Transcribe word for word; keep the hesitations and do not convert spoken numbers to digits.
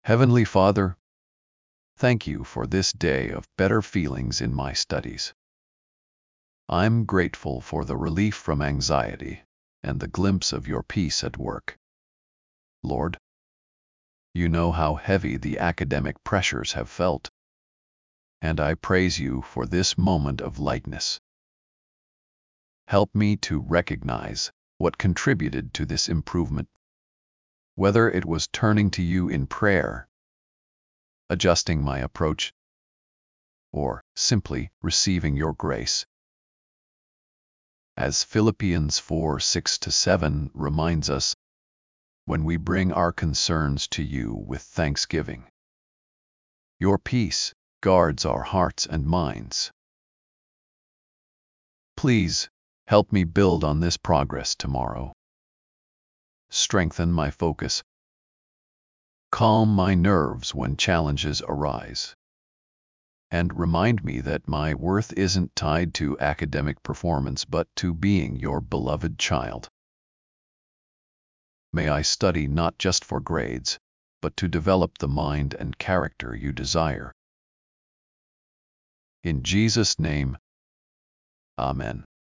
Heavenly Father, thank you for this day of better feelings in my studies. I'm grateful for the relief from anxiety and the glimpse of your peace at work. Lord, you know how heavy the academic pressures have felt, and I praise you for this moment of lightness. Help me to recognize what contributed to this improvement, whether it was turning to you in prayer, adjusting my approach, or simply receiving your grace. As Philippians four six to seven reminds us, when we bring our concerns to you with thanksgiving, your peace guards our hearts and minds. Please help me build on this progress tomorrow. Strengthen my focus. Calm my nerves when challenges arise. And remind me that my worth isn't tied to academic performance but to being your beloved child. May I study not just for grades, but to develop the mind and character you desire. In Jesus' name, Amen.